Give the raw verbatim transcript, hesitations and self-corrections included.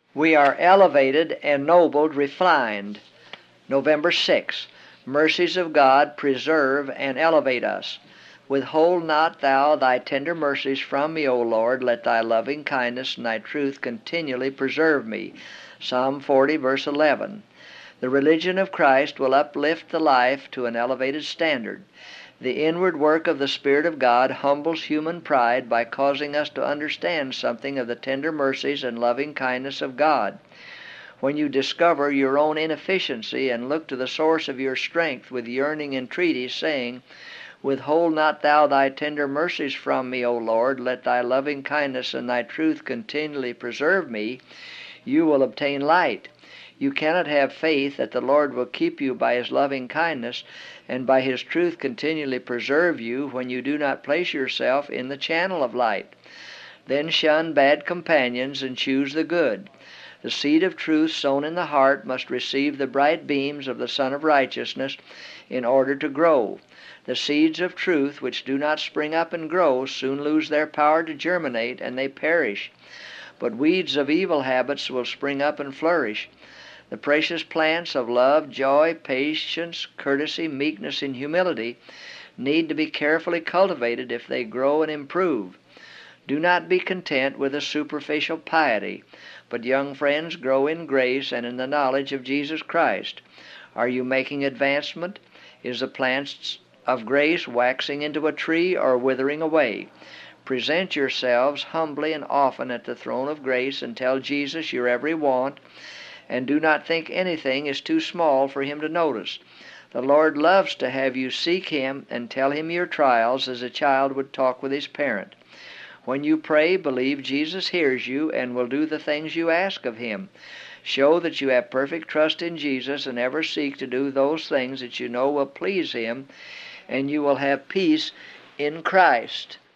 We are elevated, ennobled, refined. November sixth. Mercies of God preserve and elevate us. Withhold not thou thy tender mercies from me, O Lord. Let thy loving kindness and thy truth continually preserve me. Psalm forty, verse eleven. The religion of Christ will uplift the life to an elevated standard. The inward work of the Spirit of God humbles human pride by causing us to understand something of the tender mercies and loving kindness of God. When you discover your own inefficiency and look to the source of your strength with yearning entreaties, saying, Withhold not thou thy tender mercies from me, O Lord. Let thy loving kindness and thy truth continually preserve me, you will obtain light. You cannot have faith that the Lord will keep you by his loving kindness and by his truth continually preserve you when you do not place yourself in the channel of light. Then shun bad companions and choose the good. The seed of truth sown in the heart must receive the bright beams of the Sun of Righteousness in order to grow. The seeds of truth which do not spring up and grow soon lose their power to germinate, and they perish. But weeds of evil habits will spring up and flourish. The precious plants of love, joy, patience, courtesy, meekness, and humility need to be carefully cultivated if they grow and improve. Do not be content with a superficial piety, but, young friends, grow in grace and in the knowledge of Jesus Christ. Are you making advancement? Is the plant of grace waxing into a tree or withering away? Present yourselves humbly and often at the throne of grace and tell Jesus your every want, and do not think anything is too small for him to notice. The Lord loves to have you seek him and tell him your trials as a child would talk with his parent. When you pray, believe Jesus hears you and will do the things you ask of him. Show that you have perfect trust in Jesus and ever seek to do those things that you know will please him, and you will have peace in Christ.